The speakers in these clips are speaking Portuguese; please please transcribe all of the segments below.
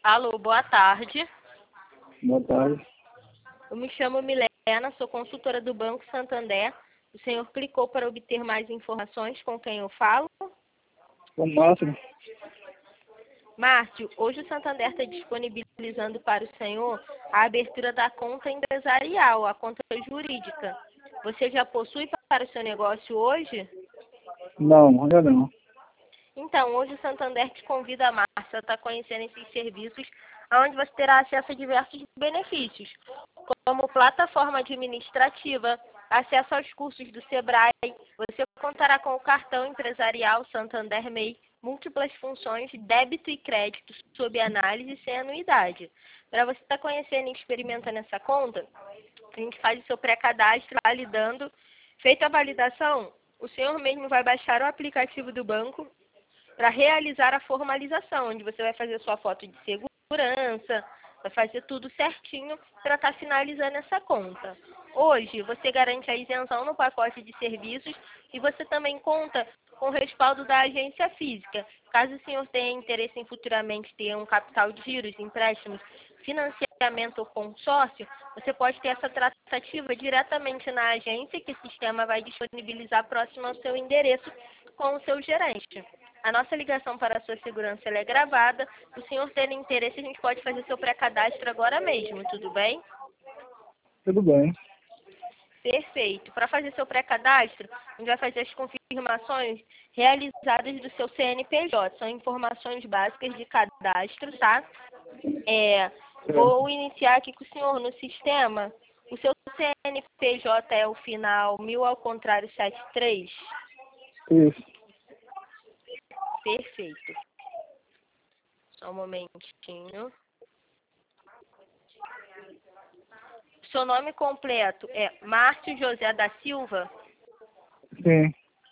Alô, boa tarde. Boa tarde. Eu me chamo Milena, sou consultora do Banco Santander. O senhor clicou para obter mais informações com quem eu falo? O máximo. Márcio, hoje o Santander está disponibilizando para o senhor a abertura da conta empresarial, a conta jurídica. Você já possui para o seu negócio hoje? Não, ainda não. Então, hoje o Santander te convida, Márcia, a estar conhecendo esses serviços, onde você terá acesso a diversos benefícios, como plataforma administrativa, acesso aos cursos do Sebrae, você contará com o cartão empresarial Santander MEI, múltiplas funções, débito e crédito sob análise sem anuidade. Para você estar conhecendo e experimentando essa conta, a gente faz o seu pré-cadastro validando. Feita a validação, o senhor mesmo vai baixar o aplicativo do banco para realizar a formalização, onde você vai fazer sua foto de segurança, vai fazer tudo certinho para estar finalizando essa conta. Hoje, você garante a isenção no pacote de serviços e você também conta com o respaldo da agência física. Caso o senhor tenha interesse em futuramente ter um capital de giros, empréstimos, financiamento ou consórcio, você pode ter essa tratativa diretamente na agência, que o sistema vai disponibilizar próximo ao seu endereço com o seu gerente. A nossa ligação para a sua segurança ela é gravada. Se o senhor ter interesse, a gente pode fazer seu pré-cadastro agora mesmo, tudo bem? Tudo bem. Perfeito. Para fazer seu pré-cadastro, a gente vai fazer as confirmações realizadas do seu CNPJ. São informações básicas de cadastro, tá? Vou iniciar aqui com o senhor no sistema. O seu CNPJ é o final 1000 ao contrário 73? Isso. Perfeito. Só um momentinho. Seu nome completo é Márcio José da Silva? Sim.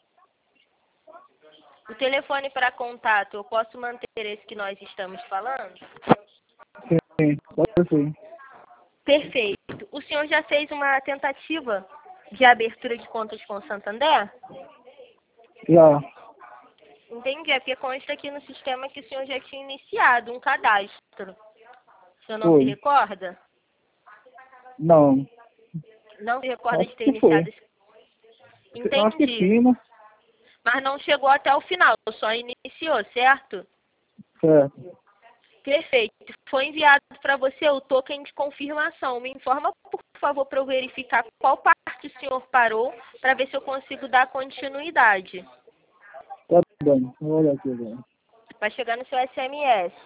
O telefone para contato, eu posso manter esse que nós estamos falando? Sim. Pode sim. Perfeito. O senhor já fez uma tentativa de abertura de contas com o Santander? Já. Entendi. É porque consta aqui no sistema que o senhor já tinha iniciado um cadastro. O senhor não Foi. se recorda? Não. Não se recorda Acho de ter que foi. iniciado esse... Acho que Entendi. sim, né? Mas não chegou até o final, só iniciou, certo? Certo. Perfeito. Foi enviado para você o token de confirmação. Me informa, por favor, para eu verificar qual parte o senhor parou, para ver se eu consigo dar continuidade. Tá bem. Vou olhar aqui agora. Vai chegar no seu SMS.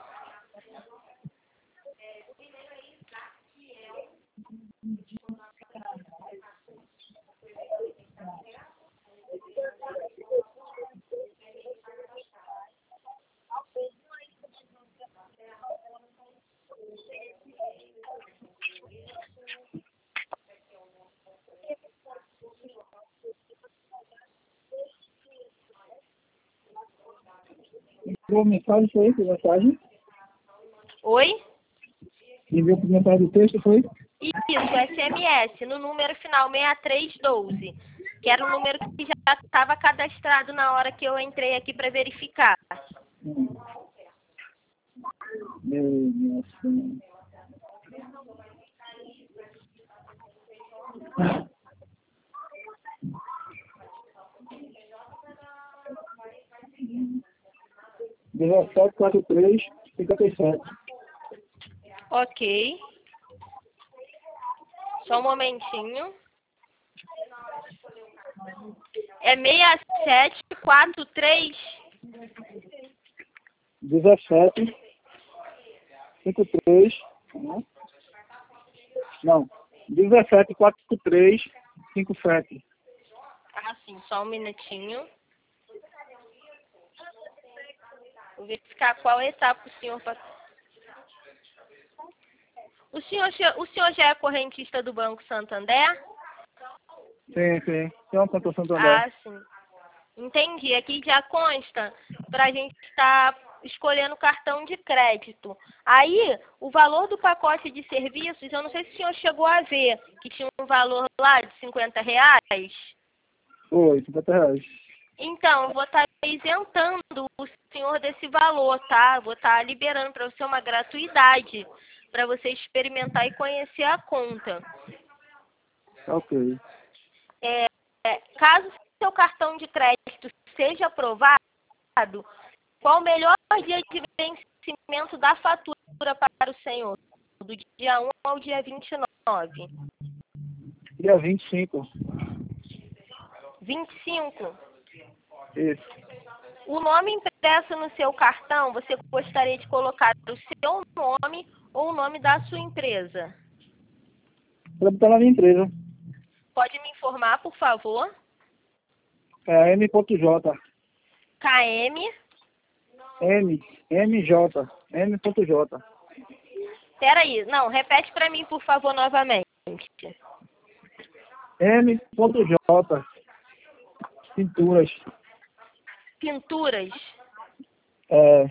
Enviou mensagem, foi? Por mensagem? Oi? Enviou por mensagem de texto, foi? Isso, SMS, no número final 6312, que era o número que já estava cadastrado na hora que eu entrei aqui para verificar. Meu Deus. 1743-57. Ok. Só um momentinho. É 6743? 17, 53, não, 17, 43, 57. Ah, sim, só um minutinho. Vou verificar qual etapa o senhor... O senhor já é correntista do Banco Santander? Sim, sim. Tem uma pontuação também. Ah, sim. Entendi. Aqui já consta para a gente estar escolhendo cartão de crédito. Aí, o valor do pacote de serviços, eu não sei se o senhor chegou a ver, que tinha um valor lá de R$50. Foi, R$50. Então, eu vou estar isentando o senhor desse valor, tá? Vou estar liberando para você uma gratuidade, para você experimentar e conhecer a conta. Ok. Caso seu cartão de crédito seja aprovado, qual o melhor dia de vencimento da fatura para o senhor? Do dia 1 ao dia 29. Dia 25. 25. Isso. O nome impresso no seu cartão, você gostaria de colocar o seu nome ou o nome da sua empresa? Vou botar na minha empresa. Pode me informar, por favor? É M.J. KM. MJ. M.J. Peraí, não, repete para mim, por favor, novamente. M.J. Pinturas. Pinturas. É,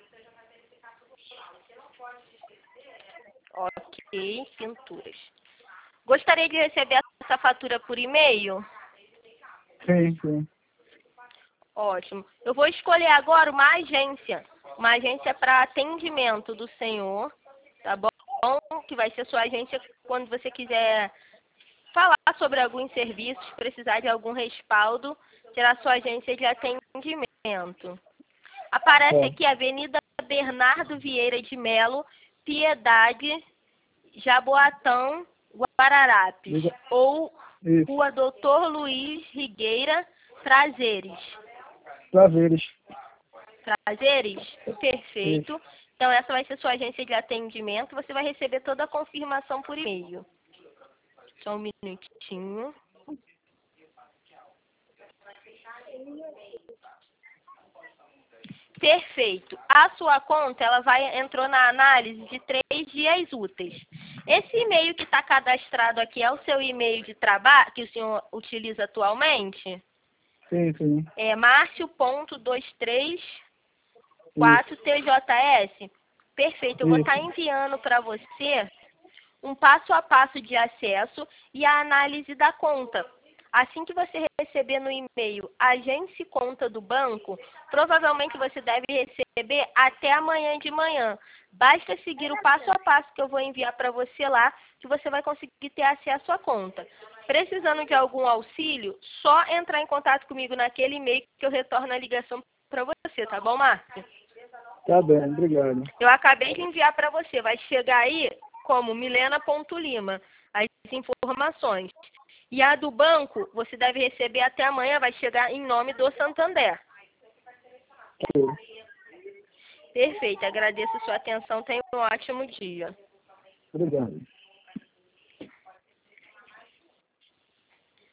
Ok, pinturas. Gostaria de receber essa fatura por e-mail? sim. Ótimo. Eu vou escolher agora uma agência para atendimento do senhor, tá bom? Que vai ser sua agência quando você quiser falar sobre alguns serviços, precisar de algum respaldo, será sua agência de atendimento. Aparece aqui Avenida Bernardo Vieira de Melo, Piedade, Jaboatão, Guararapes, ou Isso. Rua Doutor Luiz Rigueira, Prazeres. Prazeres. Prazeres? Perfeito. Então, essa vai ser sua agência de atendimento. Você vai receber toda a confirmação por e-mail. Só um minutinho. Perfeito. A sua conta, entrou na análise de 3 dias úteis. Esse e-mail que está cadastrado aqui é o seu e-mail de trabalho que o senhor utiliza atualmente? Sim. É marcio.234tjs? Perfeito. Eu vou estar enviando para você um passo a passo de acesso e a análise da conta. Assim que você receber no e-mail agência e conta do banco, provavelmente você deve receber até amanhã de manhã. Basta seguir o passo a passo que eu vou enviar para você lá, que você vai conseguir ter acesso à conta. Precisando de algum auxílio, só entrar em contato comigo naquele e-mail que eu retorno a ligação para você, tá bom, Márcio? Tá bem, obrigado. Eu acabei de enviar para você, vai chegar aí como Milena.Lima, as informações. E a do banco, você deve receber até amanhã, vai chegar em nome do Santander. Perfeito, agradeço a sua atenção, tenha um ótimo dia. Obrigado.